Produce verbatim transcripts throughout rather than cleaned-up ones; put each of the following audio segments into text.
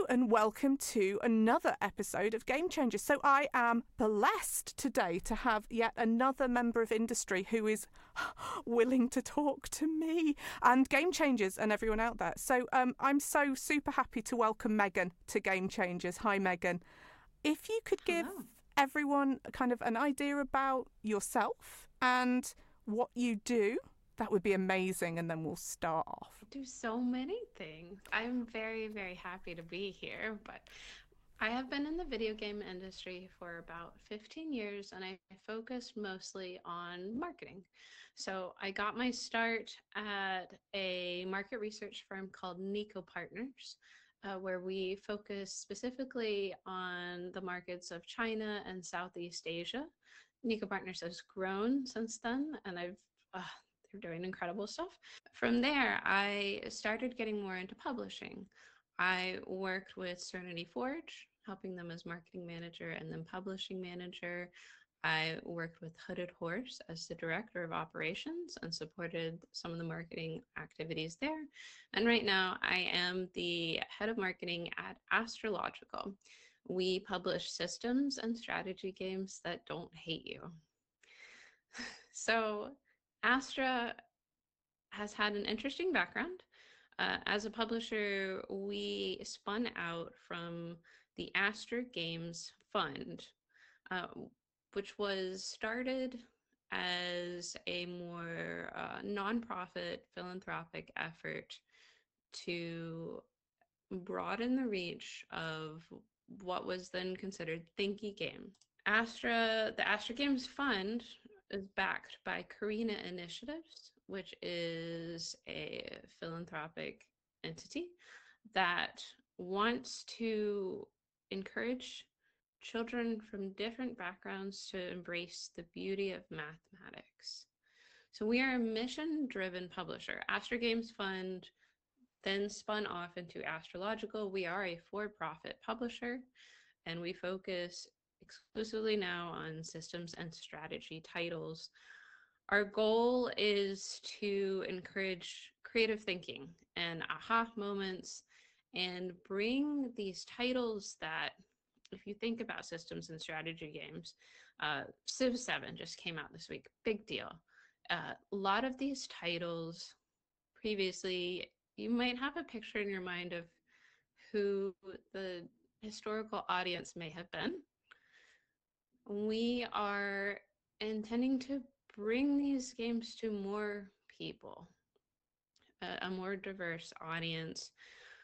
and welcome to another episode of Game Changers. So I am blessed today to have yet another member of industry who is willing to talk to me and Game Changers and everyone out there. So um, I'm so super happy to welcome Megan to Game Changers. Hi, Megan. If you could give Hello. everyone kind of an idea about yourself and what you do, that would be amazing, and then we'll start off. I do so many things. I'm very, very happy to be here, but I have been in the video game industry for about fifteen years, and I focus mostly on marketing. So I got my start at a market research firm called Nico Partners, uh, where we focus specifically on the markets of China and Southeast Asia. Nico Partners has grown since then, and I've uh, they're doing incredible stuff. From there, I started getting more into publishing. I worked with Serenity Forge, helping them as marketing manager and then publishing manager. I worked with Hooded Horse as the director of operations and supported some of the marketing activities there. And right now, I am the head of marketing at Astrological. We publish systems and strategy games that don't hate you. So Astra has had an interesting background. Uh, as a publisher, we spun out from the Astra Games Fund, uh, which was started as a more uh, nonprofit philanthropic effort to broaden the reach of what was then considered thinky game. Astra, the Astra Games Fund is backed by Carina Initiatives, which is a philanthropic entity that wants to encourage children from different backgrounds to embrace the beauty of mathematics. So we are a mission-driven publisher. Astra Games Fund then spun off into Astrological. We are a for-profit publisher, and we focus exclusively now on systems and strategy titles. Our goal is to encourage creative thinking and aha moments and bring these titles that, if you think about systems and strategy games, uh, Civ seven just came out this week, big deal. Uh, a lot of these titles previously, you might have a picture in your mind of who the historical audience may have been. We are intending to bring these games to more people, a, a more diverse audience.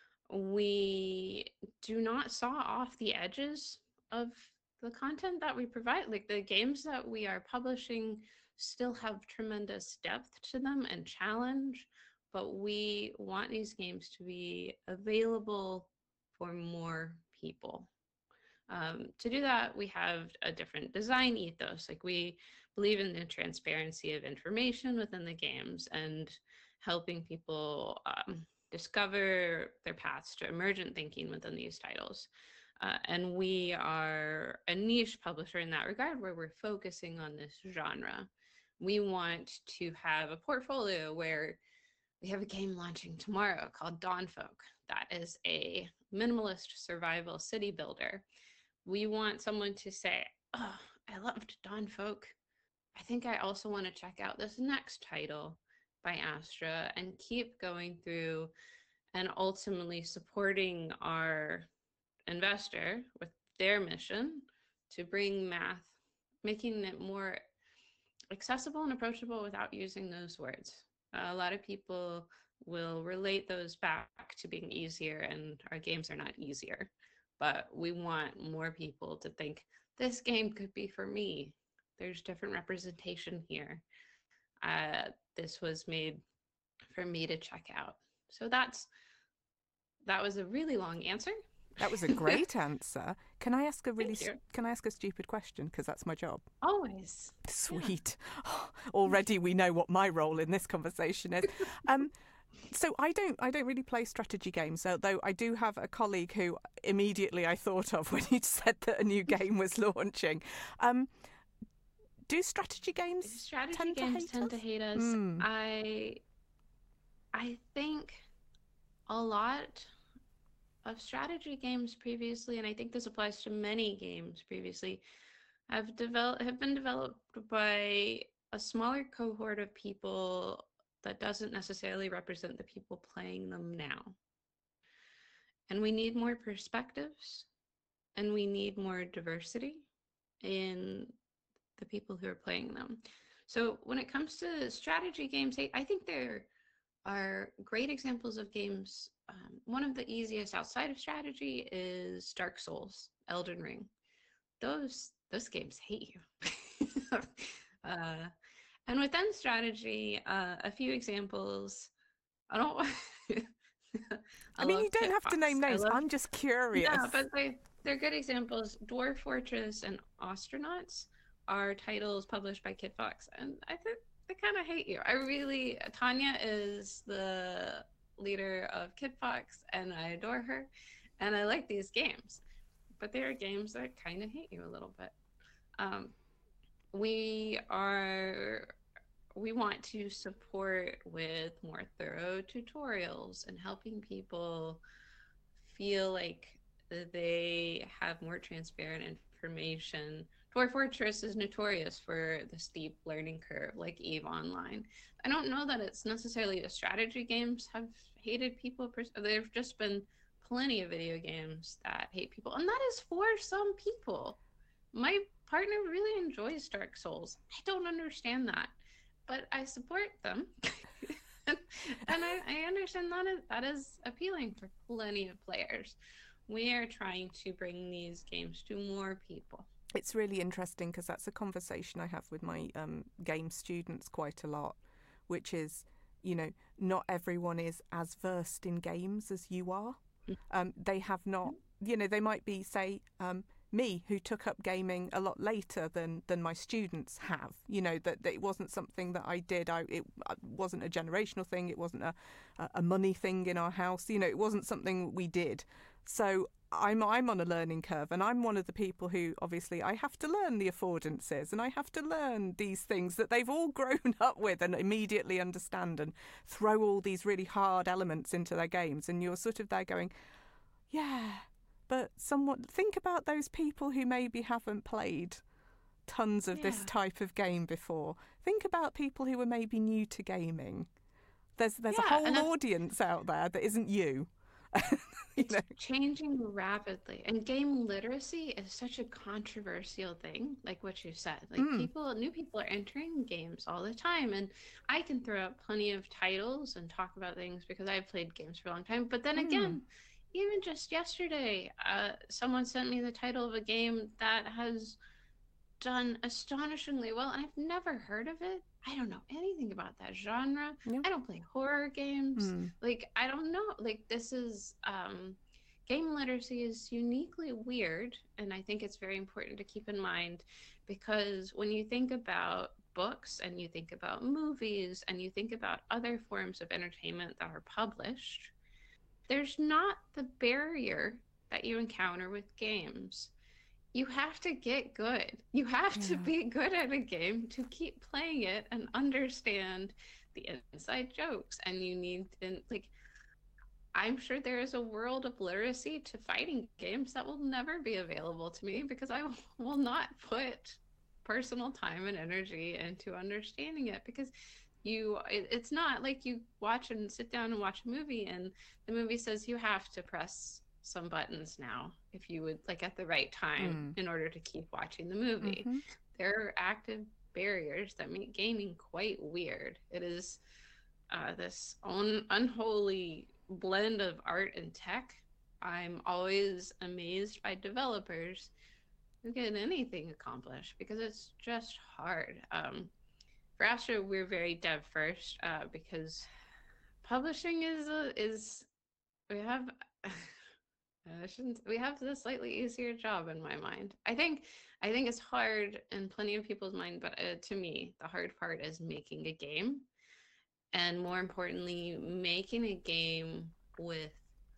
We do not saw off the edges of the content that we provide. Like, the games that we are publishing still have tremendous depth to them and challenge, but we want these games to be available for more people. Um, to do that, we have a different design ethos. Like, we believe in the transparency of information within the games and helping people um, discover their paths to emergent thinking within these titles. Uh, and we are a niche publisher in that regard, where we're focusing on this genre. We want to have a portfolio where we have a game launching tomorrow called Dawnfolk. That is a minimalist survival city builder. We want someone to say, oh, I loved Dawnfolk. I think I also want to check out this next title by Astra, and keep going through and ultimately supporting our investor with their mission to bring math, making it more accessible and approachable without using those words. Uh, a lot of people will relate those back to being easier, and our games are not easier. But we want more people to think, this game could be for me. There's different representation here. Uh, this was made for me to check out. So that's that was a really long answer. That was a great answer. Can I ask a really can I ask a stupid question, because that's my job? Always. Sweet. Yeah. Oh, already we know what my role in this conversation is. Um So I don't I don't really play strategy games, although I do have a colleague who immediately I thought of when he said that a new game was launching. Um, do strategy games strategy tend games to hate tend us? to hate us? Mm. I I think a lot of strategy games previously, and I think this applies to many games previously, have developed have been developed by a smaller cohort of people that doesn't necessarily represent the people playing them now. And we need more perspectives, and we need more diversity in the people who are playing them. So when it comes to strategy games, I think there are great examples of games. Um, one of the easiest outside of strategy is Dark Souls, Elden Ring. Those those games hate you. uh, and within strategy, uh, a few examples. I don't. I, I mean, you don't have to name names. love, I'm just curious. Yeah, but they, they're good examples. Dwarf Fortress and Astronauts are titles published by Kit Fox, and I think they kind of hate you. I really, Tanya is the leader of Kit Fox, and I adore her, and I like these games, but they are games that kind of hate you a little bit. Um, we are we want to support with more thorough tutorials and helping people feel like they have more transparent information. Dwarf Fortress is notorious for the steep learning curve, like EVE Online. I don't know that it's necessarily the strategy games have hated people. There've just been plenty of video games that hate people, and that is for some people. My partner really enjoys Dark Souls. I don't understand that, but I support them. and I, I understand that is, that is appealing for plenty of players. We are trying to bring these games to more people. It's really interesting because that's a conversation I have with my um, game students quite a lot, which is, you know, not everyone is as versed in games as you are. Um, they have not, you know, they might be, say, um, me, who took up gaming a lot later than than my students have. You know, that, that it wasn't something that I did. I it wasn't a generational thing. It wasn't a a money thing in our house. You know, it wasn't something we did. So I'm I'm on a learning curve, and I'm one of the people who obviously I have to learn the affordances, and I have to learn these things that they've all grown up with and immediately understand, and throw all these really hard elements into their games. And you're sort of there going, yeah. But someone, think about those people who maybe haven't played tons of yeah. this type of game before. Think about people who are maybe new to gaming. There's there's yeah, a whole audience out there that isn't you. you it's know? changing rapidly, and game literacy is such a controversial thing. Like what you said, like mm. people, new people are entering games all the time, and I can throw out plenty of titles and talk about things because I've played games for a long time. But then mm. again. Even just yesterday, uh, someone sent me the title of a game that has done astonishingly well, and I've never heard of it. I don't know anything about that genre. Yep. I don't play horror games. Mm. Like, I don't know. Like, this is, um, game literacy is uniquely weird, and I think it's very important to keep in mind, because when you think about books and you think about movies and you think about other forms of entertainment that are published, there's not the barrier that you encounter with games. You have to get good. You have yeah. to be good at a game to keep playing it and understand the inside jokes. And you need, and like, I'm sure there is a world of literacy to fighting games that will never be available to me because I will not put personal time and energy into understanding it, because You, it, it's not like you watch and sit down and watch a movie and the movie says you have to press some buttons now if you would, like, at the right time mm. in order to keep watching the movie. Mm-hmm. There are active barriers that make gaming quite weird. It is uh, this un- unholy blend of art and tech. I'm always amazed by developers who get anything accomplished because it's just hard. Um, For Astro, we're very dev first uh, because publishing is a, is we have I shouldn't we have the slightly easier job in my mind. I think I think it's hard in plenty of people's mind, but uh, to me, the hard part is making a game, and more importantly, making a game with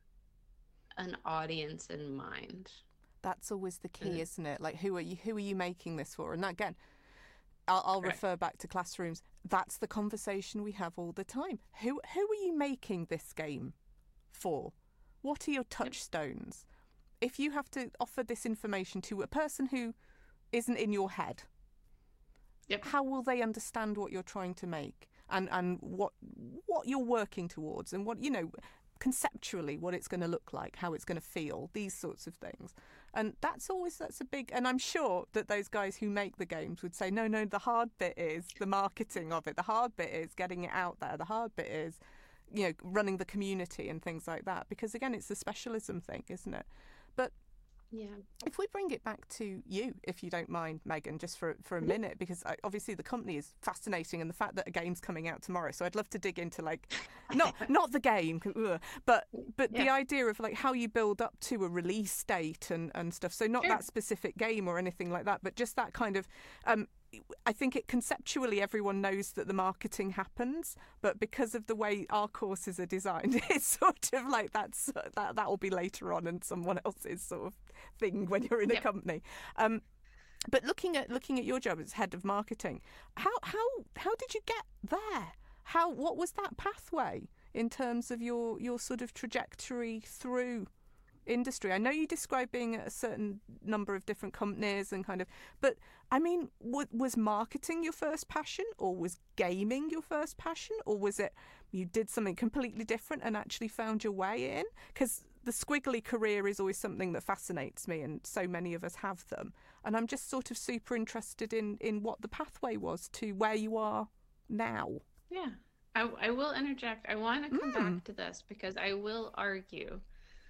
an audience in mind. That's always the key, mm. isn't it? Like, who are you? Who are you making this for? And that, again. I'll, I'll refer back to Classrooms. That's the conversation we have all the time. Who who are you making this game for? What are your touchstones? If you have to offer this information to a person who isn't in your head, Yep. how will they understand what you're trying to make, and, and what what you're working towards, and what, you know, conceptually what it's going to look like, how it's going to feel, these sorts of things. And that's always, that's a big, and I'm sure that those guys who make the games would say, no, no, the hard bit is the marketing of it. The hard bit is getting it out there. The hard bit is, you know, running the community and things like that. Because again, it's the specialism thing, isn't it? But Yeah. if we bring it back to you, if you don't mind, Megan, just for for a minute, because I, obviously the company is fascinating, and the fact that a game's coming out tomorrow, so I'd love to dig into like, not not the game, 'cause, ugh, but but Yeah. the idea of like how you build up to a release date and and stuff. So not Sure. that specific game or anything like that, but just that kind of. Um, I think it conceptually everyone knows that the marketing happens, but because of the way our courses are designed, it's sort of like that's that that will be later on and someone else's sort of thing when you're in a Yep. company. Um, but looking at looking at your job as head of marketing, how how how did you get there? How what was that pathway in terms of your your sort of trajectory through industry? I know you described being at a certain number of different companies and kind of, but I mean, w- was marketing your first passion, or was gaming your first passion, or was it you did something completely different and actually found your way in? Because the squiggly career is always something that fascinates me, and so many of us have them. And I'm just sort of super interested in in what the pathway was to where you are now. Yeah. I, I will interject. I want to come Mm. back to this because I will argue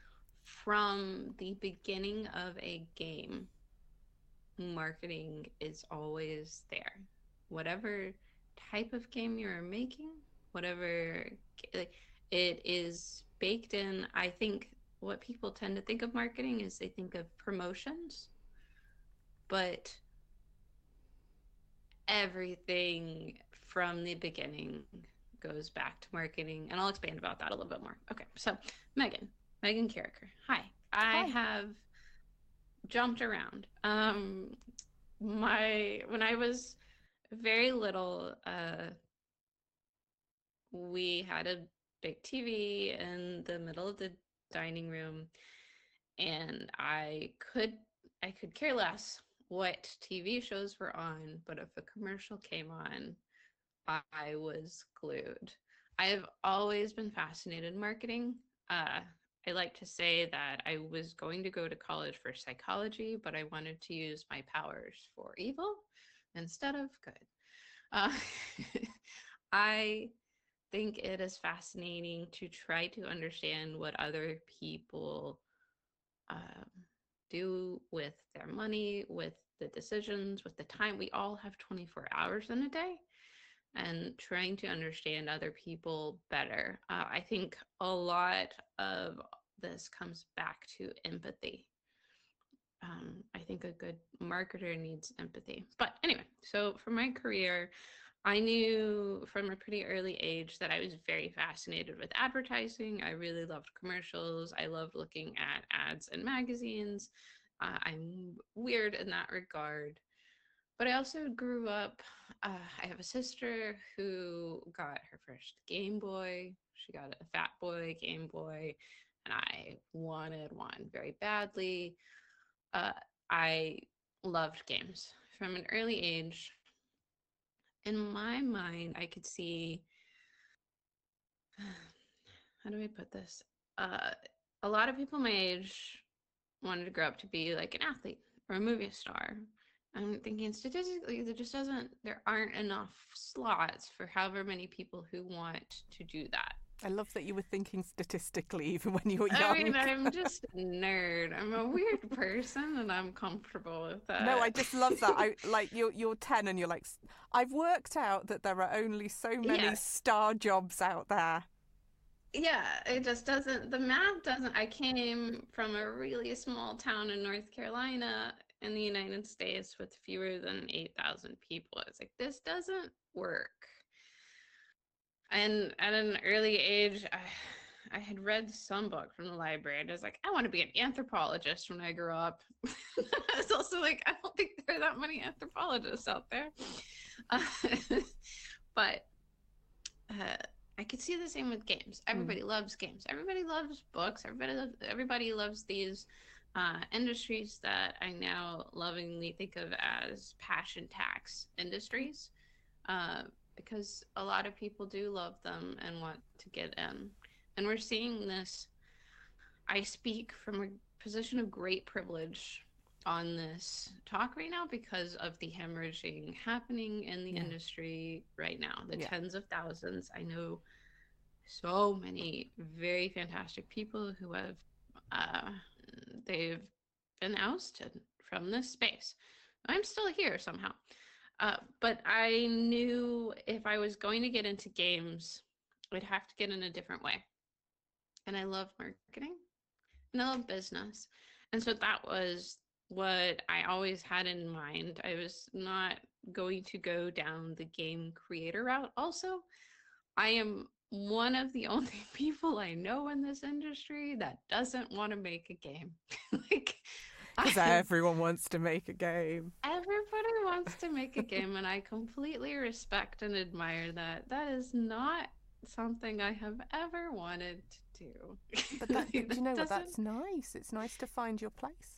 from the beginning of a game, marketing is always there. Whatever type of game you're making, whatever, like, it is baked in. I think what people tend to think of marketing is they think of promotions, but everything from the beginning goes back to marketing, and I'll expand about that a little bit more. Okay, so Megan, Megan Carricker. Hi. I Hi. have jumped around. Um, my when I was very little, uh, we had a big T V in the middle of the dining room, and I could I could care less what T V shows were on, but if a commercial came on, I was glued. I've always been fascinated in marketing. Uh, I like to say that I was going to go to college for psychology, but I wanted to use my powers for evil instead of good. Uh, I think it is fascinating to try to understand what other people um, do with their money, with the decisions, with the time. We all have twenty-four hours in a day, and trying to understand other people better. Uh, I think a lot of this comes back to empathy. Um, I think a good marketer needs empathy. But anyway, so for my career, I knew from a pretty early age that I was very fascinated with advertising. I really loved commercials. I loved looking at ads in magazines. Uh, I'm weird in that regard. But I also grew up, uh, I have a sister who got her first Game Boy. She got a Fat Boy Game Boy, and I wanted one very badly. Uh, I loved games from an early age. In my mind, I could see, how do I put this? Uh, a lot of people my age wanted to grow up to be like an athlete or a movie star. I'm thinking statistically, there just doesn't, there aren't enough slots for however many people who want to do that. I love that you were thinking statistically even when you were young. I mean, I'm just a nerd. I'm a weird person, and I'm comfortable with that. No, I just love that. I like you're you're ten and you're like, I've worked out that there are only so many Yeah. star jobs out there. Yeah, it just doesn't, the math doesn't. I came from a really small town in North Carolina in the United States with fewer than eight thousand people. It's like, this doesn't work. And at an early age, I, I had read some book from the library, and I was like, I want to be an anthropologist when I grow up. It's also like, I don't think there are that many anthropologists out there. Uh, but uh, I could see the same with games. Mm. Everybody loves games. Everybody loves books. Everybody loves, everybody loves these uh, industries that I now lovingly think of as passion tax industries, uh, because a lot of people do love them and want to get in. And we're seeing this. I speak from a position of great privilege on this talk right now because of the hemorrhaging happening in the Yeah. industry right now. The Yeah. tens of thousands. I know so many very fantastic people who have uh, they've been ousted from this space. I'm still here somehow. Uh, but I knew if I was going to get into games, I'd have to get in a different way. And I love marketing and I love business. And so that was what I always had in mind. I was not going to go down the game creator route. Also, I am one of the only people I know in this industry that doesn't want to make a game. Like, Because everyone wants to make a game. Everybody wants to make a game, and I completely respect and admire that. That is not something I have ever wanted to do. But that, Like, do you know what? doesn't- That's nice. It's nice to find your place.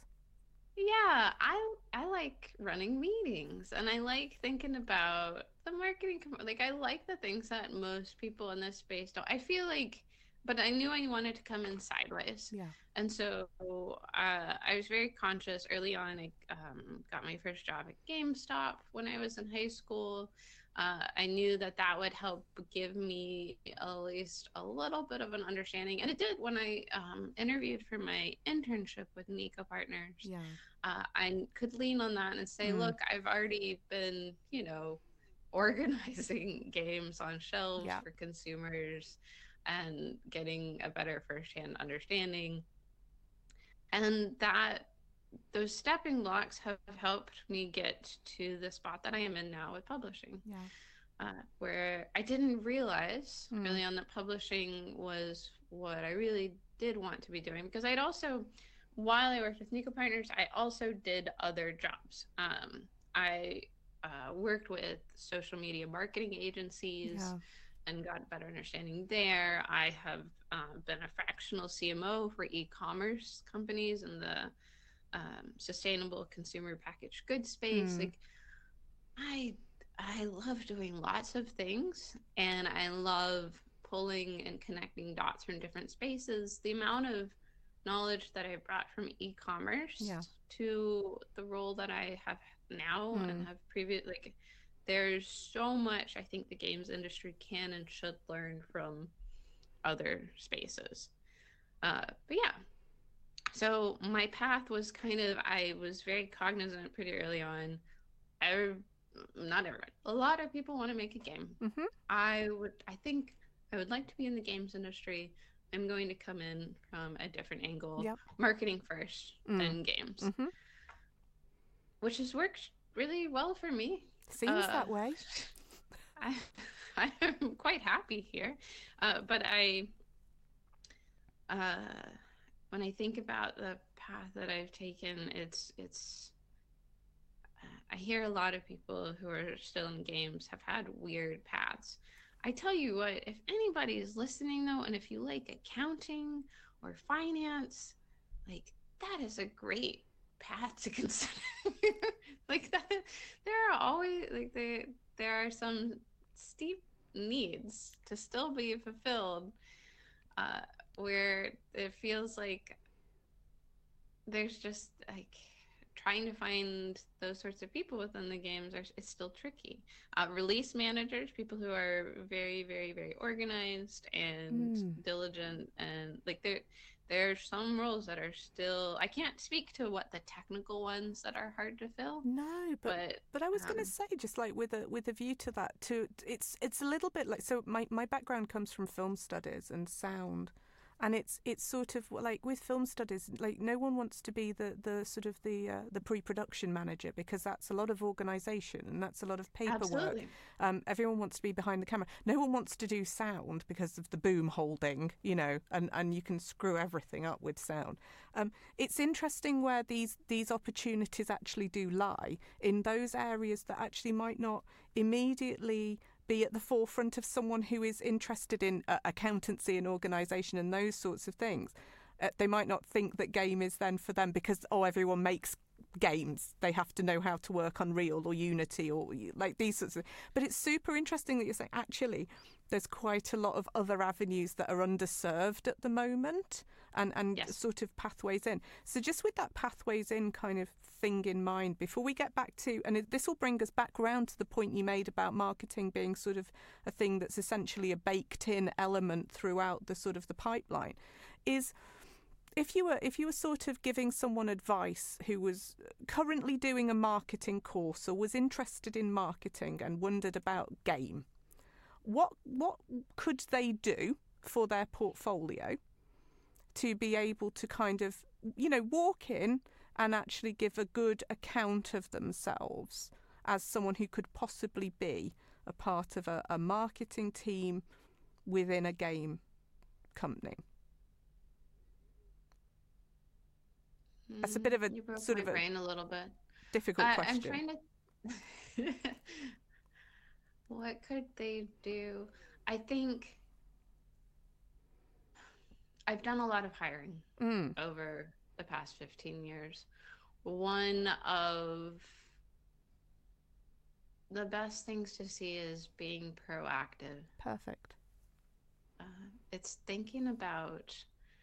Yeah, I I like running meetings, and I like thinking about the marketing. com- Like, I like the things that most people in this space don't. I feel like, but I knew I wanted to come in sideways. Yeah. And so uh, I was very conscious early on. I um, got my first job at GameStop when I was in high school. Uh, I knew that that would help give me at least a little bit of an understanding. And it did when I um, interviewed for my internship with Nico Partners. Yeah. Uh, I could lean on that and say, Mm. look, I've already been, you know, organizing games on shelves Yeah. for consumers and getting a better firsthand understanding. And that those stepping blocks have helped me get to the spot that I am in now with publishing, Yeah. uh, where I didn't realize Mm. early on that publishing was what I really did want to be doing, because I'd also, while I worked with Nico Partners, I also did other jobs. Um, I uh, worked with social media marketing agencies Yeah. and got a better understanding there. I have uh, been a fractional C M O for e-commerce companies in the um, sustainable consumer packaged goods space. Mm. Like, I I love doing lots of things, and I love pulling and connecting dots from different spaces. The amount of knowledge that I brought from e-commerce Yeah. to the role that I have now Mm. and have previous, like, there's so much I think the games industry can and should learn from other spaces. Uh, but yeah, so my path was kind of, I was very cognizant pretty early on. I, not everybody, a lot of people want to make a game. Mhm. I would, I think I would like to be in the games industry. I'm going to come in from a different angle, Yep. marketing first, Mm. then games, Mhm. which has worked really well for me. Seems Uh, that way. I, I'm quite happy here, uh, but I, uh, when I think about the path that I've taken, it's it's. I hear a lot of people who are still in games have had weird paths. I tell you what, if anybody is listening though, and if you like accounting or finance, like, that is a great path to consider. Like, that, there are always, like, there there are some steep needs to still be fulfilled, uh, where it feels like there's just, like, trying to find those sorts of people within the games are, it's still tricky. Uh, release managers, people who are very, very, very organized and Mm. diligent, and like, there, there are some roles that are still. I can't speak to what the technical ones that are hard to fill, No, but but But I was going um, to say, just like with a with a view to that, to it's it's a little bit like, so my, my background comes from film studies and sound, and it's it's sort of like with film studies, like, no one wants to be the, the sort of the uh, the pre-production manager, because that's a lot of organisation and that's a lot of paperwork. absolutely. Um, everyone wants to be behind the camera. No one wants to do sound because of the boom holding, you know, and, and you can screw everything up with sound. Um, it's interesting where these these opportunities actually do lie, in those areas that actually might not immediately be at the forefront of someone who is interested in uh, accountancy and organisation and those sorts of things. Uh, they might not think that game is then for them because, oh, everyone makes games. They have to know how to work Unreal or Unity or like these sorts of. But it's super interesting that you're saying actually there's quite a lot of other avenues that are underserved at the moment and, and Yes. sort of pathways in. So just with that pathways in kind of thing in mind, before we get back to, and this will bring us back round to the point you made about marketing being sort of a thing that's essentially a baked in element throughout the sort of the pipeline, is if you were if you were sort of giving someone advice who was currently doing a marketing course or was interested in marketing and wondered about game, what what could they do for their portfolio to be able to kind of, you know, walk in and actually give a good account of themselves as someone who could possibly be a part of a, a marketing team within a game company? That's a bit of a You broke sort my of a brain a little bit. difficult I, question. I'm trying to. What could they do? I think I've done a lot of hiring Mm, over the past fifteen years. One of the best things to see is being proactive. perfect. Uh, it's thinking about,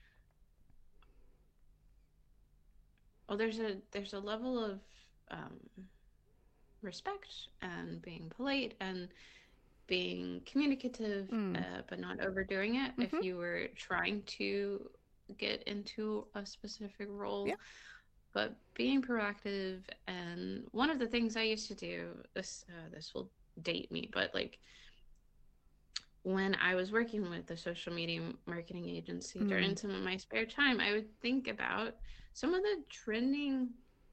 well, there's a there's a level of um, respect and being polite and being communicative, Mm. uh, but not overdoing it. Mhm. If you were trying to get into a specific role, Yeah. but being proactive. And one of the things I used to do, this uh, this will date me, but like when I was working with a social media marketing agency during Mm. some of my spare time, I would think about some of the trending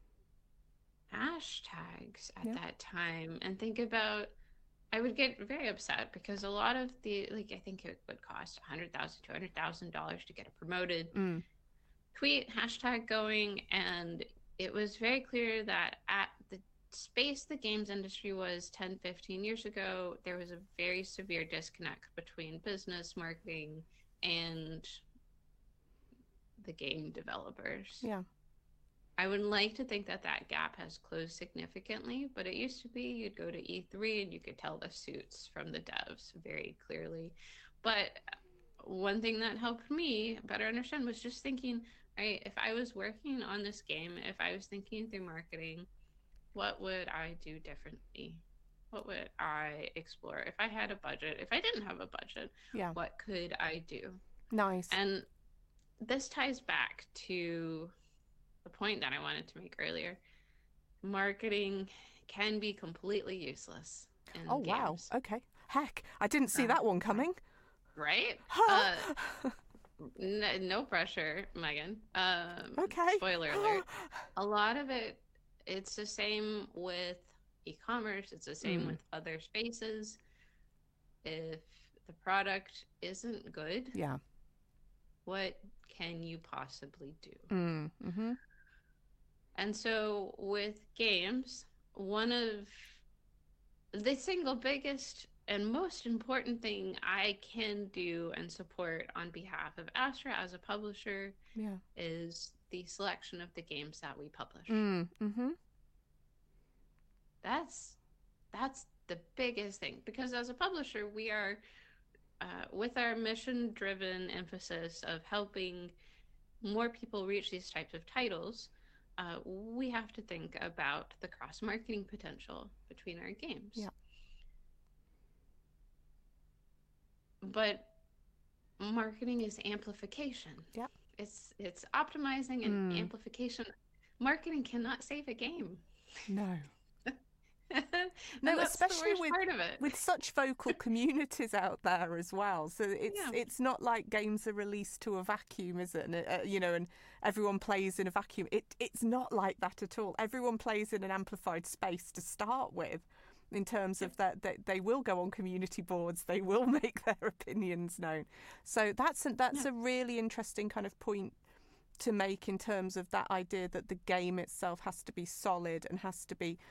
hashtags at Yeah. that time and think about, I would get very upset because a lot of the, like, I think it would cost one hundred thousand dollars, two hundred thousand dollars to get a promoted Mm. tweet hashtag going. And it was very clear that at the space the games industry was ten, fifteen years ago, there was a very severe disconnect between business, marketing, and the game developers. Yeah. I would like to think that that gap has closed significantly, but it used to be you'd go to E three and you could tell the suits from the devs very clearly. But one thing that helped me better understand was just thinking, right, if I was working on this game, if I was thinking through marketing, what would I do differently? What would I explore? If I had a budget, if I didn't have a budget, Yeah. what could I do? Nice. And this ties back to the point that I wanted to make earlier. Marketing can be completely useless in Oh, wow. games. Okay. Heck, I didn't see Uh, that one coming. Right? Huh. Uh, n- no pressure, Megan. Um, Okay. Spoiler alert. A lot of it, it's the same with e-commerce. It's the same Mm. with other spaces. If the product isn't good, Yeah. what can you possibly do? Mm. Mm-hmm. And so with games, one of the single biggest and most important thing I can do and support on behalf of Astra as a publisher Yeah. is the selection of the games that we publish. Mm. Mm-hmm. That's that's the biggest thing, because as a publisher, we are uh, with our mission-driven emphasis of helping more people reach these types of titles. Uh, we have to think about the cross-marketing potential between our games. Yeah. But marketing is amplification. Yeah. It's it's optimizing and Mm. amplification. Marketing cannot save a game. No. And No, that's the especially worst with part of it. with such vocal communities out there as well. So it's Yeah. it's not like games are released to a vacuum, is it? And, uh, you know, and everyone plays in a vacuum. It it's not like that at all. Everyone plays in an amplified space to start with, in terms of that they, they will go on community boards, they will make their opinions known. So that's a, that's Yeah. a really interesting kind of point to make in terms of that idea that the game itself has to be solid and has to be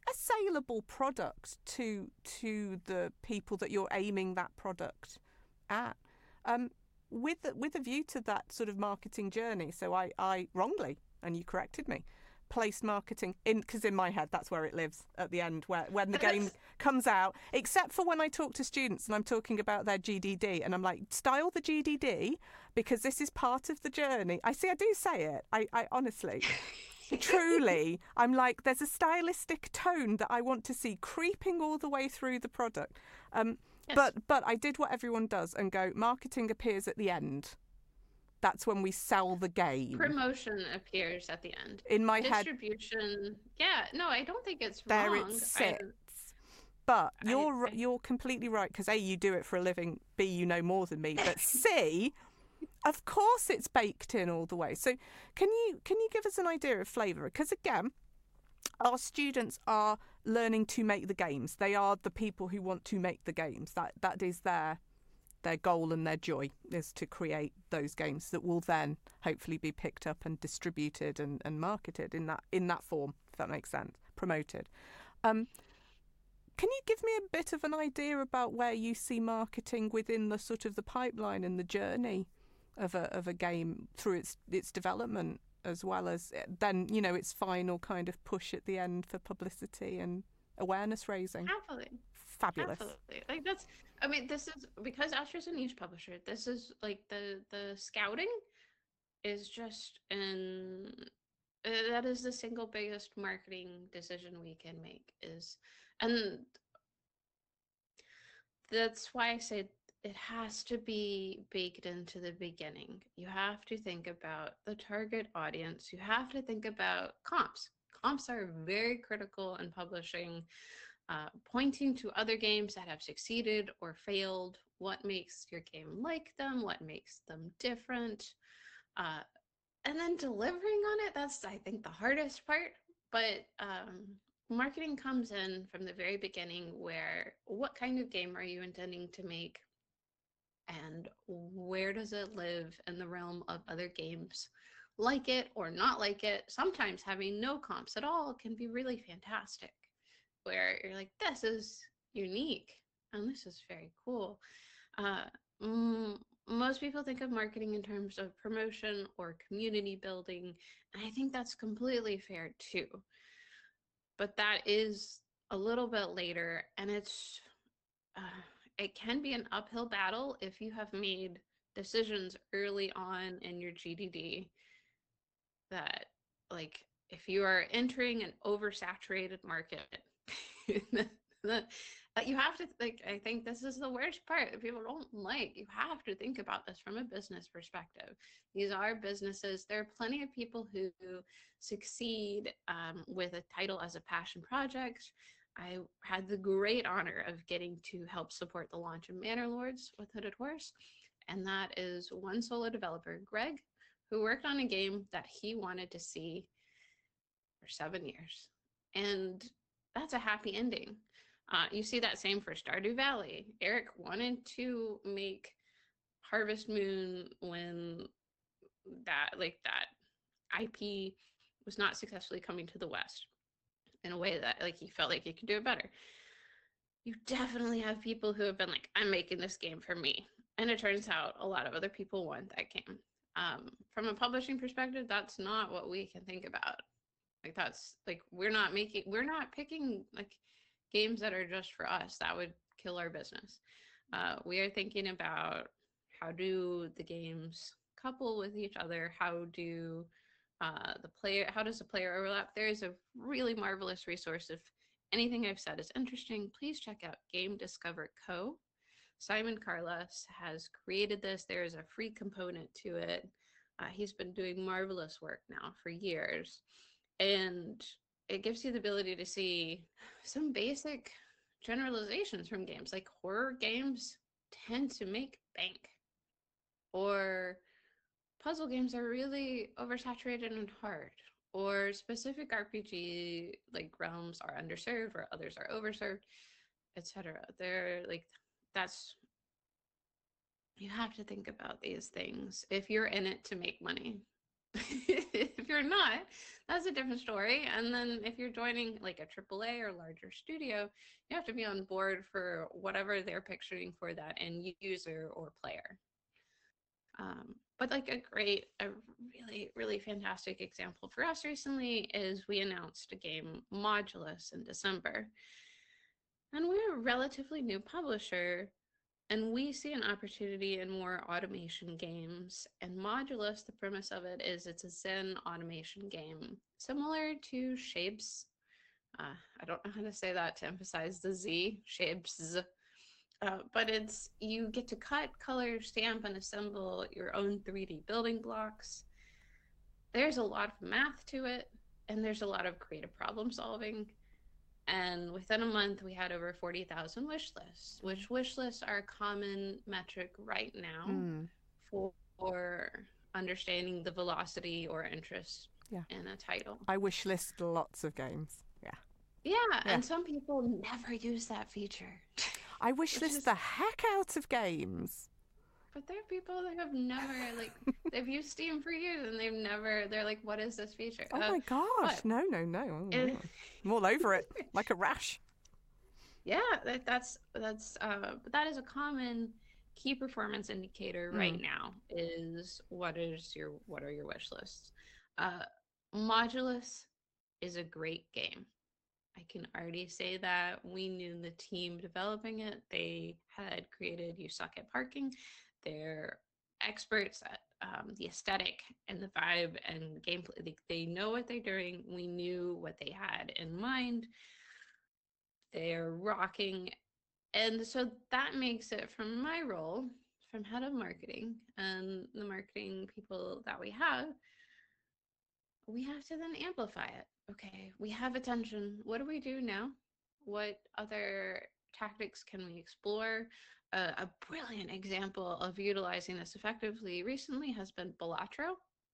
a saleable product to to the people that you're aiming that product at. Um, with with a view to that sort of marketing journey. So I, I wrongly, and you corrected me, placed marketing in, because in my head that's where it lives at the end, where when the game comes out, except for when I talk to students and I'm talking about their G D D and I'm like, style the G D D because this is part of the journey. I see, I do say it. I, I honestly, truly, I'm like, there's a stylistic tone that I want to see creeping all the way through the product. Um, Yes. But but I did what everyone does and go, marketing appears at the end. That's when we sell the game. Promotion appears at the end. In my head. Distribution, yeah, no, I don't think it's there wrong. There it sits. I, but you're I, I, you're completely right, because A, you do it for a living, B, you know more than me, but C, of course it's baked in all the way. So can you can you give us an idea of flavour? Because again, our students are learning to make the games. They are the people who want to make the games. That that is their their goal and their joy, is to create those games that will then hopefully be picked up and distributed and, and marketed in that in that form, if that makes sense, promoted. Um, can you give me a bit of an idea about where you see marketing within the sort of the pipeline and the journey of a of a game through its its development, as well as then, you know, its final kind of push at the end for publicity and awareness raising? Absolutely. Fabulous. Absolutely. Like that's, I mean, this is, because Astra's a niche publisher, this is like the, the scouting is just an, uh, that is the single biggest marketing decision we can make is, and that's why I say it has to be baked into the beginning. You have to think about the target audience. You have to think about comps. Comps are very critical in publishing, uh, pointing to other games that have succeeded or failed. What makes your game like them? What makes them different? Uh, and then delivering on it, that's, I think, the hardest part. But um, marketing comes in from the very beginning, where what kind of game are you intending to make? And where does it live in the realm of other games like it or not like it? Sometimes having no comps at all can be really fantastic, where you're like, this is unique and this is very cool. Uh, mm, most people think of marketing in terms of promotion or community building, and I think that's completely fair too. But that is a little bit later, and it's... Uh, it can be an uphill battle if you have made decisions early on in your G D D that, like, if you are entering an oversaturated market, that you have to, like, I think this is the worst part that people don't like. You have to think about this from a business perspective. These are businesses. There are plenty of people who succeed um, with a title as a passion project. I had the great honor of getting to help support the launch of Manor Lords with Hooded Horse, and that is one solo developer, Greg, who worked on a game that he wanted to see for seven years. And that's a happy ending. Uh, you see that same for Stardew Valley. Eric wanted to make Harvest Moon when that, like, that I P was not successfully coming to the West in a way that, like, he felt like he could do it better. You definitely have people who have been like, I'm making this game for me. And it turns out a lot of other people want that game. Um, from a publishing perspective, that's not what we can think about. Like, that's, like, we're not making, we're not picking, like, games that are just for us. That would kill our business. Uh, we are thinking about how do the games couple with each other? How do Uh, the player, how does the player overlap? There is a really marvelous resource. If anything I've said is interesting, please check out Game Discover Co. Simon Carlos has created this. There is a free component to it. Uh, he's been doing marvelous work now for years. And it gives you the ability to see some basic generalizations from games. Like, horror games tend to make bank. Or puzzle games are really oversaturated and hard, or specific R P G like realms are underserved or others are overserved, et cetera. They're like, that's, you have to think about these things if you're in it to make money. If you're not, that's a different story. And then if you're joining like a triple A or larger studio, you have to be on board for whatever they're picturing for that end user or player. Um, but like a great, a really, really fantastic example for us recently is we announced a game, Modulus, in December. And we're a relatively new publisher, and we see an opportunity in more automation games. And Modulus, the premise of it is it's a Zen automation game, similar to Shapes. Uh, I don't know how to say that to emphasize the Z, Shapes. Uh, but it's you get to cut, color, stamp, and assemble your own three D building blocks. There's a lot of math to it, and there's a lot of creative problem solving. And within a month, we had over forty thousand wish lists, which wish lists are a common metric right now Mm. for, for understanding the velocity or interest Yeah. in a title. I wish list lots of games. Yeah. Yeah, Yeah. and some people never use that feature. I wish list is... the heck out of games. But there are people that have never, like, they've used Steam for years and they've never, they're like, what is this feature? Oh uh, my gosh. but... No, no, no. Oh, it... I'm all over it like a rash. Yeah, that, that's, that's, uh, but that is a common key performance indicator right Mm. now is what is your, what are your wish lists? Uh, Modulus is a great game. I can already say that we knew the team developing it. They had created You Suck at Parking. They're experts at um, the aesthetic and the vibe and gameplay. They, they know what they're doing. We knew what they had in mind. They're rocking. And so that makes it, from my role, from head of marketing and the marketing people that we have, we have to then amplify it. Okay, we have attention. What do we do now? What other tactics can we explore? Uh, a brilliant example of utilizing this effectively recently has been Balatro.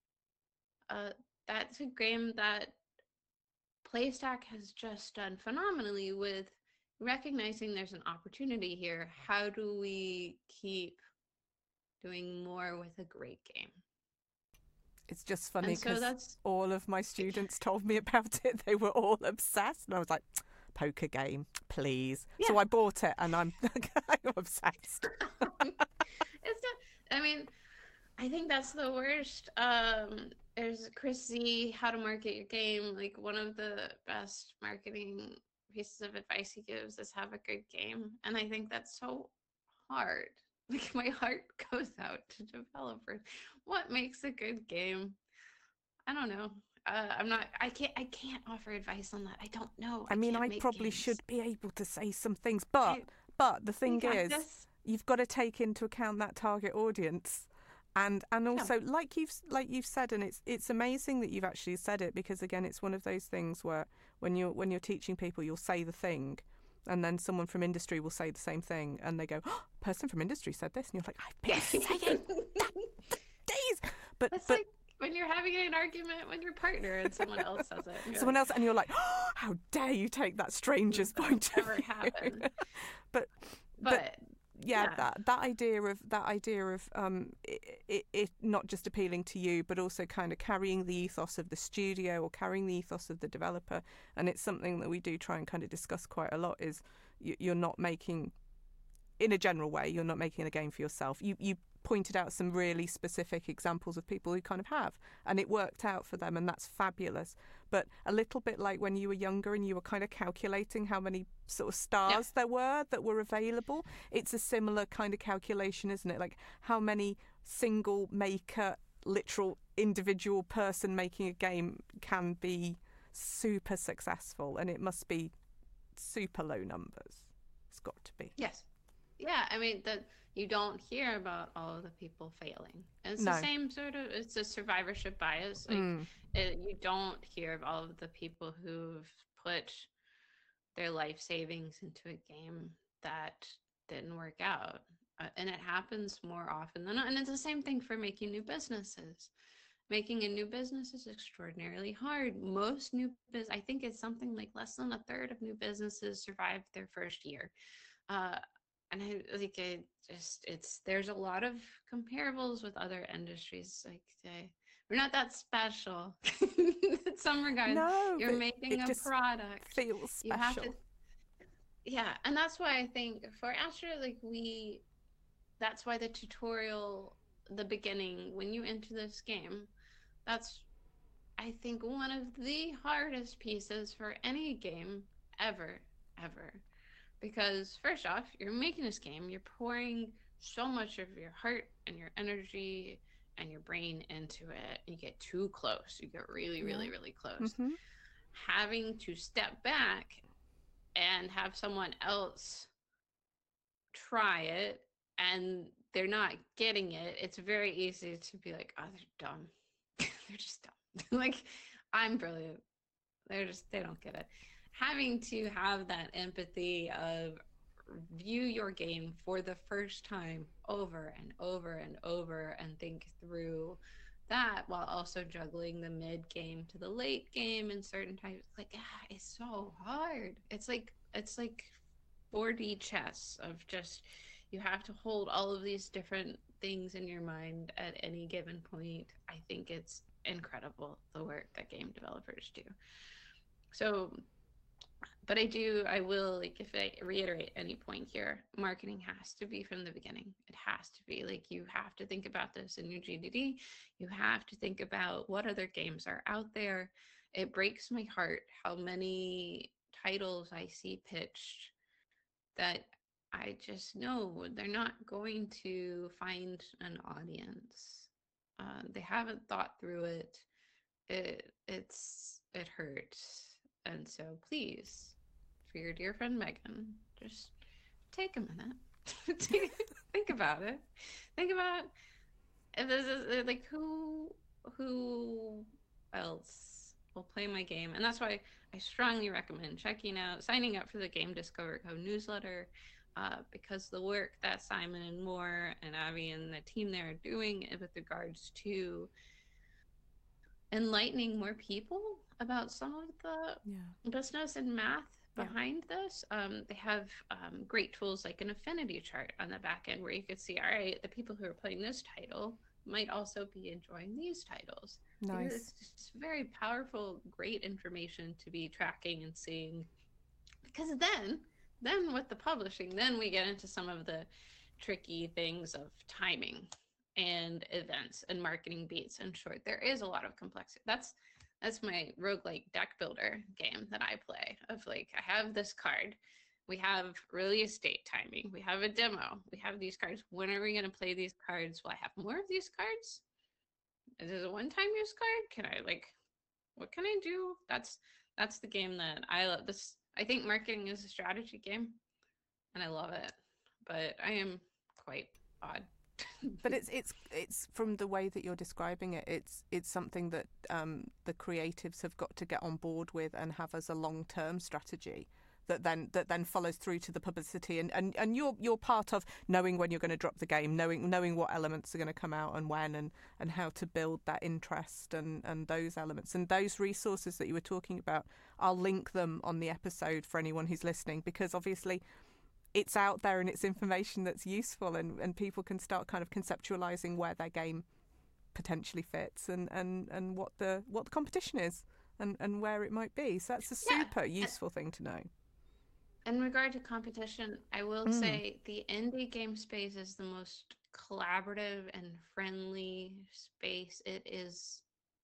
Uh, that's a game that Playstack has just done phenomenally with recognizing there's an opportunity here. How do we keep doing more with a great game? It's just funny so because all of my students told me about it. They were all obsessed. And I was like, poker game, please. Yeah. So I bought it and I'm, I'm obsessed. It's not, I mean, I think that's the worst. Um, there's Chris Z, How to Market Your Game. Like, one of the best marketing pieces of advice he gives is have a good game. And I think that's so hard. Like, my heart goes out to developers. What makes a good game? I don't know. Uh, I'm not. I can't. I can't offer advice on that. I don't know. I, I mean, I probably games. should be able to say some things, but I, but the thing is, this. you've got to take into account that target audience, and and also yeah. like you've like you've said, and it's it's amazing that you've actually said it, because again, it's one of those things where when you're when you're teaching people, you'll say the thing. And then someone from industry will say the same thing, and they go, oh, person from industry said this, and you're like, I've been saying that for days. But That's but like when you're having an argument with your partner and someone else says it. Someone like, else, and you're like, oh, how dare you take that stranger's point of never happened. but, but but yeah, yeah, that that idea of that idea of um, it, it, it not just appealing to you, but also kind of carrying the ethos of the studio or carrying the ethos of the developer, and it's something that we do try and kind of discuss quite a lot. Is you, you're not making, in a general way, you're not making a game for yourself. You you pointed out some really specific examples of people who kind of have, and it worked out for them, and that's fabulous. But a little bit like when you were younger and you were kind of calculating how many sort of stars yeah. there were that were available. It's a similar kind of calculation, isn't it? Like how many single maker, literal individual person making a game can be super successful, and it must be super low numbers. It's got to be. Yes. Yeah, I mean, the, you don't hear about all of the people failing. And it's no. the same sort of, it's a survivorship bias. Like, mm. it, you don't hear of all of the people who've put their life savings into a game that didn't work out. Uh, and it happens more often than not. And it's the same thing for making new businesses. Making a new business is extraordinarily hard. Most new business, I think it's something like less than a third of new businesses survive their first year. Uh, and I like it just, it's, there's a lot of comparables with other industries. Like the, we're not that special. In some regards, No, you're but making it a just product. feels You have to, special. yeah, and that's why I think for Astra, like we, that's why the tutorial, the beginning, when you enter this game, that's I think one of the hardest pieces for any game ever, ever. Because first off, you're making this game, you're pouring so much of your heart and your energy and your brain into it. You get too close. You get really, Yeah. really, really close. Mm-hmm. Having to step back and have someone else try it and they're not getting it, it's very easy to be like, oh, they're dumb. They're just dumb. Like, I'm brilliant. They're just, they don't get it. Having to have that empathy of view your game for the first time over and over and over and think through that while also juggling the mid game to the late game and certain types, like, ah, it's so hard. It's like, it's like four D chess of just, you have to hold all of these different things in your mind at any given point. I think it's incredible the work that game developers do. So, but I do, I will, like, if I reiterate any point here, marketing has to be from the beginning. It has to be like, you have to think about this in your G D D. You have to think about what other games are out there. It breaks my heart how many titles I see pitched that I just know they're not going to find an audience. Uh, they haven't thought through it. It it's it hurts, and so please, for your dear friend Megan, just take a minute, take, think about it. Think about if this is like who who else will play my game, and that's why I strongly recommend checking out, signing up for the Game Discover Co newsletter, uh, because the work that Simon and Moore and Abby and the team there are doing with regards to enlightening more people about some of the Yeah. business and math Yeah. behind this. Um, they have um, great tools like an affinity chart on the back end where you could see, all right, the people who are playing this title might also be enjoying these titles. Nice. It's just very powerful, great information to be tracking and seeing. Because then, then with the publishing, then we get into some of the tricky things of timing and events and marketing beats. And short, there is a lot of complexity. That's that's my roguelike deck builder game that I play. Of like, I have this card. We have release date timing. We have a demo. We have these cards. When are we going to play these cards? Will I have more of these cards? Is this a one-time use card? Can I like, what can I do? That's that's the game that I love. This I think marketing is a strategy game, and I love it. But I am quite odd. But it's it's it's from the way that you're describing it, it's it's something that um, the creatives have got to get on board with and have as a long-term strategy that then that then follows through to the publicity, and, and, and you're you're part of knowing when you're going to drop the game, knowing knowing what elements are going to come out and when, and, and how to build that interest and, and those elements and those resources that you were talking about. I'll link them on the episode for anyone who's listening, because obviously it's out there and it's information that's useful, and, and people can start kind of conceptualizing where their game potentially fits and, and, and what the what the competition is and, and where it might be. So that's a super Yeah. useful thing to know. In regard to competition, I will Mm. say the indie game space is the most collaborative and friendly space. It is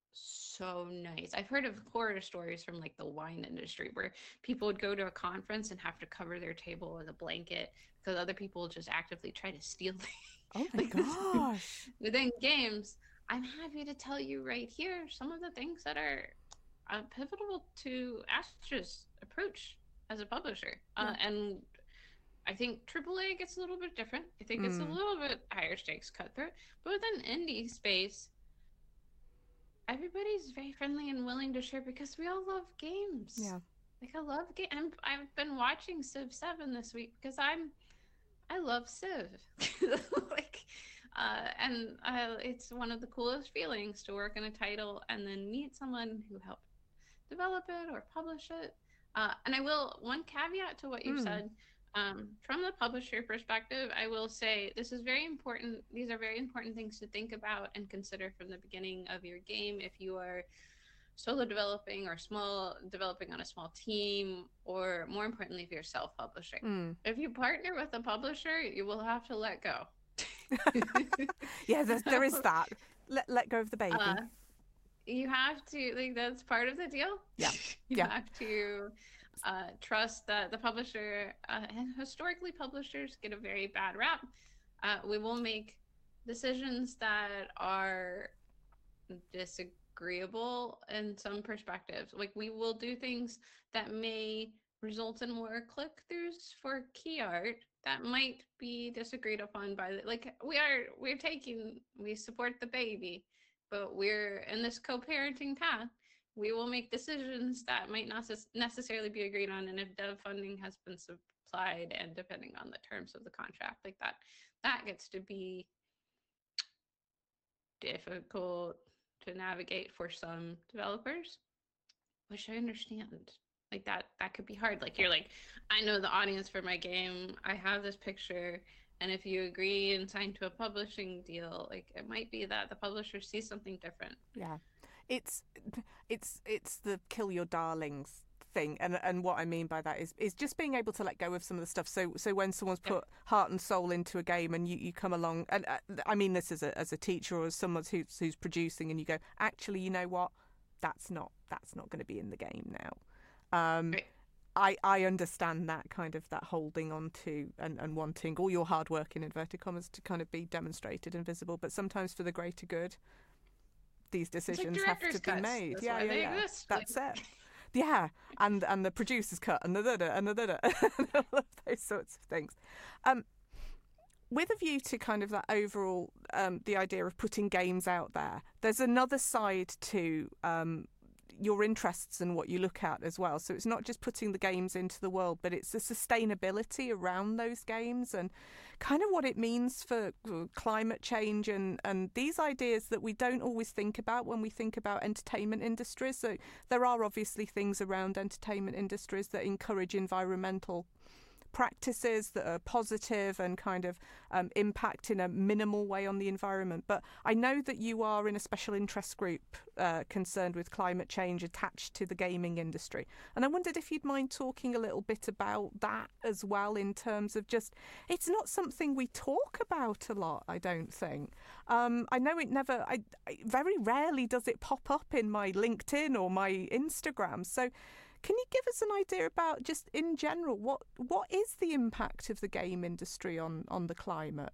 so nice. I've heard of horror stories from like the wine industry where people would go to a conference and have to cover their table with a blanket because other people just actively try to steal things. Oh my Like, gosh. within games, I'm happy to tell you right here some of the things that are uh, pivotal to Astra's approach as a publisher. Uh, and I think triple A gets a little bit different. I think it's a Mm. little bit higher stakes cutthroat. But within indie space, everybody's very friendly and willing to share because we all love games. Yeah. Like, I love game. I'm, I've been watching Civ seven this week because I'm I love Civ. Like, uh, and uh, it's one of the coolest feelings to work on a title and then meet someone who helped develop it or publish it. Uh, and I will, one caveat to what you've Mm. said, Um, from the publisher perspective, I will say this is very important. These are very important things to think about and consider from the beginning of your game. If you are solo developing or small developing on a small team, or more importantly, if you're self-publishing. Mm. If you partner with a publisher, you will have to let go. Yeah, there's, there is that. Let, let go of the baby. Uh, you have to, like, that's part of the deal. Yeah. You Yeah. have to uh, trust that the publisher, uh, and historically publishers get a very bad rap. Uh, we will make decisions that are disagreeable in some perspectives. Like, we will do things that may result in more click-throughs for key art that might be disagreed upon by the, like, we are we're taking we support the baby, but we're in this co-parenting path. We will make decisions that might not necessarily be agreed on, and if dev funding has been supplied, and depending on the terms of the contract, like that, that gets to be difficult to navigate for some developers, which I understand. Like, that that could be hard. Like, you're like, I know the audience for my game, I have this picture, and if you agree and sign to a publishing deal, like, it might be that the publisher sees something different. Yeah, it's it's it's the kill your darlings thing, and and what I mean by that is is just being able to let go of some of the stuff. So so when someone's put yep. heart and soul into a game, and you, you come along, and uh, I mean this as a as a teacher or as someone who's who's producing, and you go, actually, you know what, that's not that's not going to be in the game now. Um, right. I I understand that kind of that holding on to and, and wanting all your hard work in inverted commas to kind of be demonstrated and visible, but sometimes for the greater good, these decisions like have to cuts. be made. That's yeah, yeah, yeah. Exist. That's like... it. Yeah, and and the producer's cut and the da da and the da da and all of those sorts of things. Um, with a view to kind of that overall, um, the idea of putting games out there, there's another side to um, your interests and what you look at as well. So it's not just putting the games into the world, but it's the sustainability around those games and kind of what it means for climate change and, and these ideas that we don't always think about when we think about entertainment industries. So there are obviously things around entertainment industries that encourage environmental practices that are positive and kind of um, impact in a minimal way on the environment. But I know that you are in a special interest group uh, concerned with climate change attached to the gaming industry. And I wondered if you'd mind talking a little bit about that as well, in terms of just, it's not something we talk about a lot, I don't think. Um, I know it never, I, I very rarely does it pop up in my LinkedIn or my Instagram. So can you give us an idea about, just in general, what what is the impact of the game industry on, on the climate?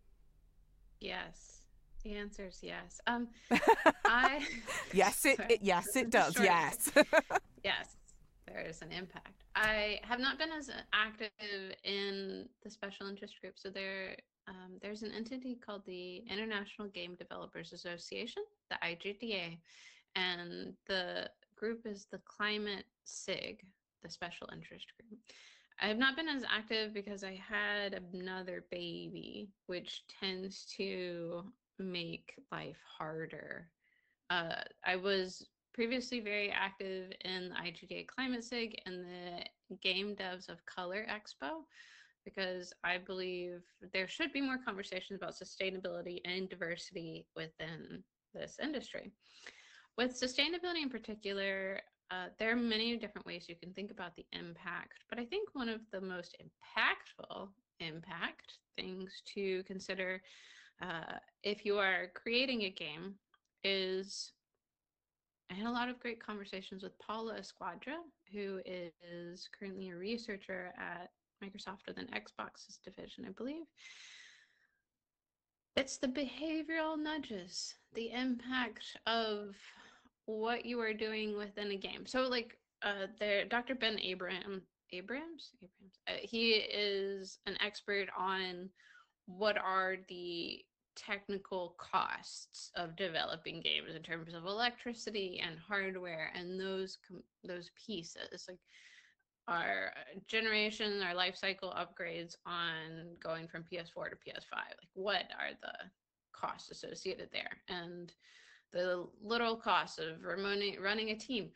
Yes, the answer is yes. Um, I yes, it, it yes it does. Yes, yes, there is an impact. I have not been as active in the special interest group, so there um, there's an entity called the International Game Developers Association, the I G D A, and the group is the Climate S I G, the special interest group. I have not been as active because I had another baby, which tends to make life harder. Uh, I was previously very active in the I G D A Climate S I G and the Game Devs of Color Expo, because I believe there should be more conversations about sustainability and diversity within this industry. With sustainability in particular, uh, there are many different ways you can think about the impact, but I think one of the most impactful impact things to consider uh, if you are creating a game is, I had a lot of great conversations with Paula Esquadra, who is currently a researcher at Microsoft within Xbox's division, I believe. It's the behavioral nudges, the impact of what you are doing within a game. So, like, uh, there, Doctor Ben Abraham, Abrams, Abrams, uh, he is an expert on what are the technical costs of developing games in terms of electricity and hardware and those those pieces, like our generation, our life cycle upgrades on going from P S four to P S five. Like, what are the costs associated there? And the literal cost of running, running a team.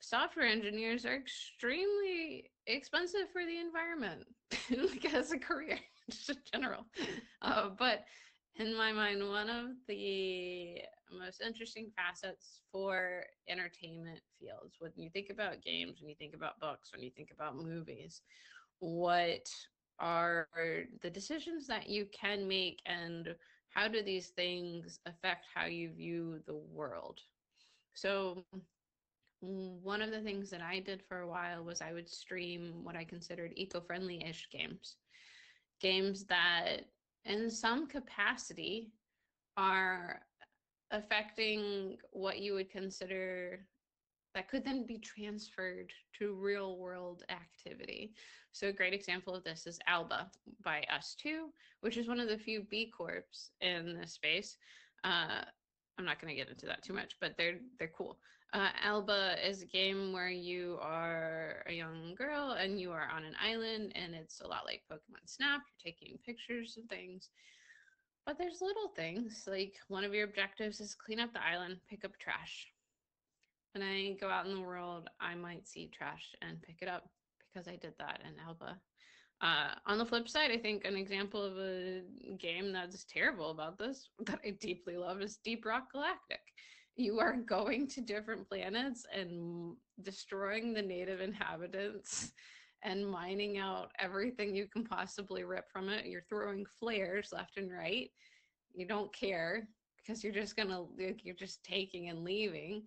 software engineers are extremely expensive for the environment, like as a career, just in general. Uh, but in my mind, one of the most interesting facets for entertainment fields, when you think about games, when you think about books, when you think about movies, what are the decisions that you can make, and how do these things affect how you view the world? So one of the things that I did for a while was I would stream what I considered eco-friendly-ish games. Games that in some capacity are affecting what you would consider that could then be transferred to real world activity. So a great example of this is Alba by Us two, which is one of the few B Corps in this space. Uh, I'm not going to get into that too much, but they're they're cool. Uh, Alba is a game where you are a young girl and you are on an island, and it's a lot like Pokemon Snap. You're taking pictures of things, but there's little things like one of your objectives is clean up the island, pick up trash. When I go out in the world, I might see trash and pick it up because I did that in Alba. Uh, on the flip side, I think an example of a game that's terrible about this, that I deeply love, is Deep Rock Galactic. You are going to different planets and destroying the native inhabitants and mining out everything you can possibly rip from it. You're throwing flares left and right. You don't care because you're just gonna, you're just taking and leaving.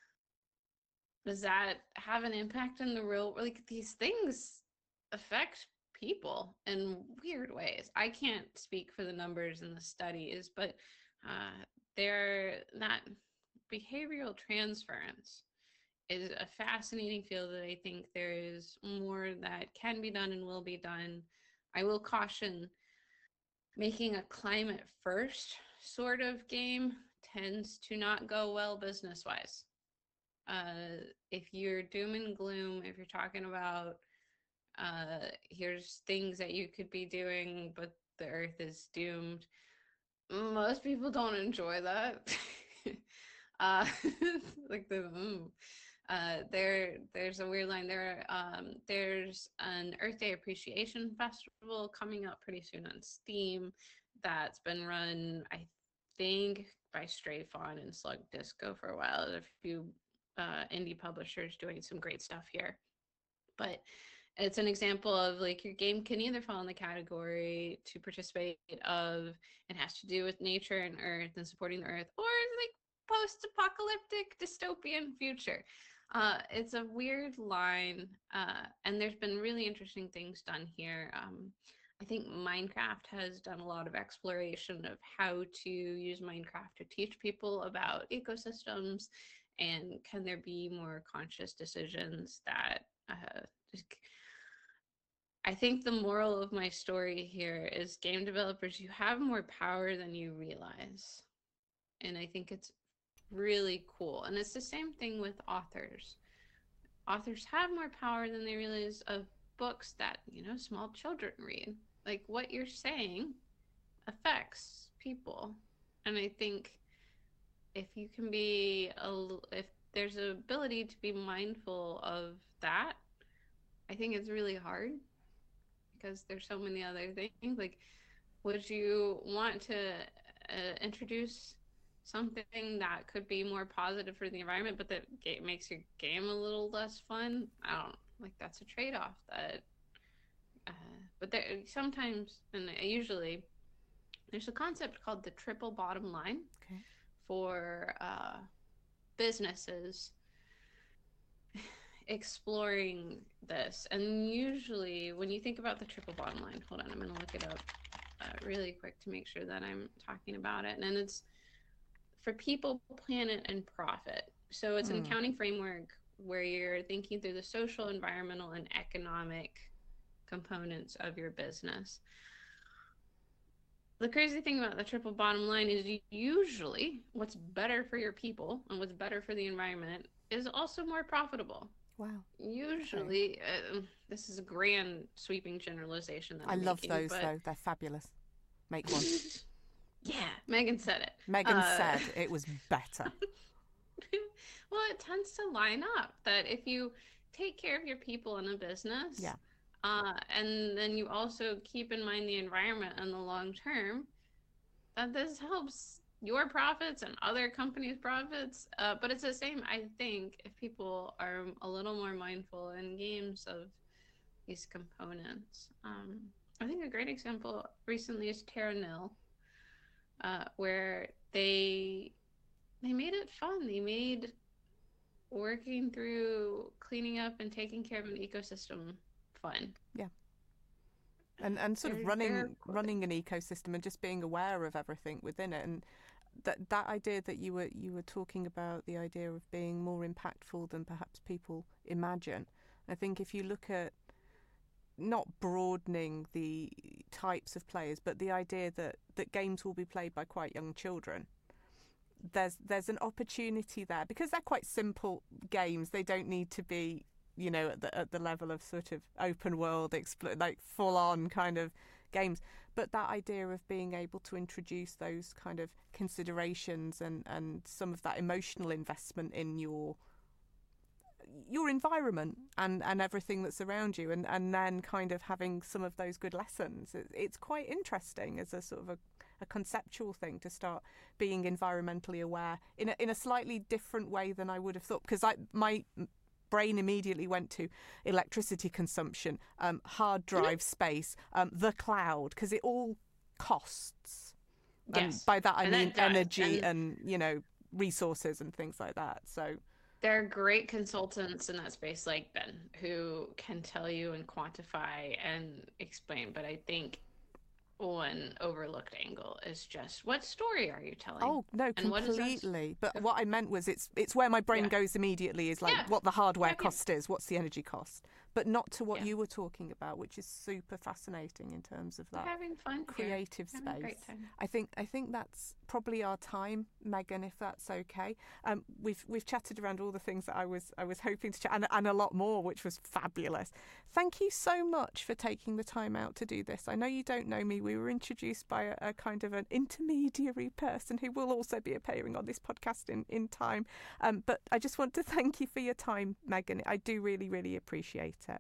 Does that have an impact in the real, like these things affect people in weird ways? I can't speak for the numbers and the studies, but uh, they're that behavioral transference is a fascinating field that I think there is more that can be done and will be done. I will caution making a climate first sort of game tends to not go well business wise. Uh, if you're doom and gloom, if you're talking about uh, here's things that you could be doing, but the earth is doomed, most people don't enjoy that. uh, like the mm. uh, there, there's a weird line there. Um, there's an Earth Day Appreciation Festival coming up pretty soon on Steam that's been run, I think, by Stray Fawn and Slug Disco for a while. There's a few uh, indie publishers doing some great stuff here. But it's an example of like your game can either fall in the category to participate of it has to do with nature and earth and supporting the earth, or like post-apocalyptic dystopian future. Uh, it's a weird line, uh, and there's been really interesting things done here. Um, I think Minecraft has done a lot of exploration of how to use Minecraft to teach people about ecosystems, and can there be more conscious decisions that uh, just I think the moral of my story here is game developers, you have more power than you realize. And I think it's really cool. And it's the same thing with authors. Authors have more power than they realize of books that, you know, small children read. Like what you're saying affects people. And I think if you can be, a, if there's an ability to be mindful of that, I think it's really hard. Because there's so many other things. Like, would you want to uh, introduce something that could be more positive for the environment, but that game makes your game a little less fun? I don't like that's a trade-off. That, uh, but there sometimes, and usually, there's a concept called the triple bottom line okay. for uh, businesses exploring this. And usually when you think about the triple bottom line, hold on, I'm going to look it up uh, really quick to make sure that I'm talking about it. And it's for people, planet, and profit. So it's mm. an accounting framework where you're thinking through the social, environmental, and economic components of your business. The crazy thing about the triple bottom line is usually what's better for your people and what's better for the environment is also more profitable. Wow. Usually, okay. uh, this is a grand sweeping generalization that I I'm love making, those but... though. They're fabulous. Make one. Yeah, Megan said it. Megan uh... said it was better. Well, it tends to line up that if you take care of your people in a business, yeah, uh, and then you also keep in mind the environment in the long term, that this helps your profits and other companies' profits. Uh, but it's the same, I think, if people are a little more mindful in games of these components. Um, I think a great example recently is Terra Nil, uh, where they they made it fun. They made working through cleaning up and taking care of an ecosystem fun. yeah. And and sort They're, of running they're running an ecosystem and just being aware of everything within it, and that that idea that you were you were talking about, the idea of being more impactful than perhaps people imagine. I think if you look at not broadening the types of players, but the idea that, that games will be played by quite young children, there's there's an opportunity there because they're quite simple games. They don't need to be, you know, at the at the level of sort of open world, expl- like full on kind of games. But that idea of being able to introduce those kind of considerations and, and some of that emotional investment in your your environment and, and everything that's around you, and, and then kind of having some of those good lessons. It, it's quite interesting as a sort of a, a conceptual thing to start being environmentally aware in a, in a slightly different way than I would have thought, because I my brain immediately went to electricity consumption, um, hard drive space, um, the cloud, because it all costs. Yes. And by that I and mean that energy and, and, you know, resources and things like that. So there are great consultants in that space like Ben who can tell you and quantify and explain, but I think one overlooked angle is just, what story are you telling? Oh no, and completely. What but what I meant was it's it's where my brain yeah. goes immediately is like yeah. what the hardware yeah, cost is, what's the energy cost, but not to what yeah. you were talking about, which is super fascinating in terms of that We're having fun creative here. space. Having a great time. I think I think that's probably our time, Megan, if that's okay. Um, we've we've chatted around all the things that I was I was hoping to chat, and, and a lot more, which was fabulous. Thank you so much for taking the time out to do this. I know you don't know me. We were introduced by a, a kind of an intermediary person who will also be appearing on this podcast in, in time. Um, but I just want to thank you for your time, Megan. I do really, really appreciate it.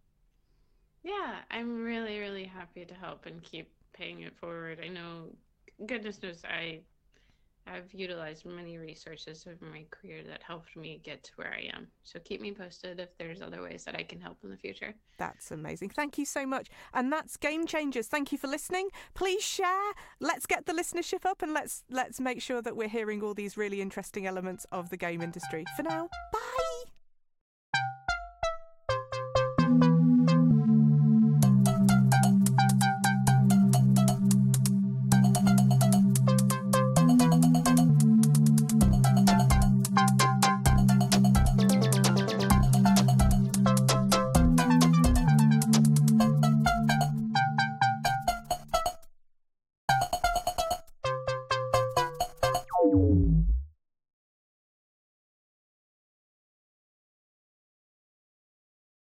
Yeah, I'm really, really happy to help and keep paying it forward. I know, goodness knows, I have utilized many resources of my career that helped me get to where I am. So keep me posted if there's other ways that I can help in the future. That's amazing. Thank you so much. And that's Game Changers. Thank you for listening. Please share. Let's get the listenership up, and let's let's make sure that we're hearing all these really interesting elements of the game industry. For now, bye. You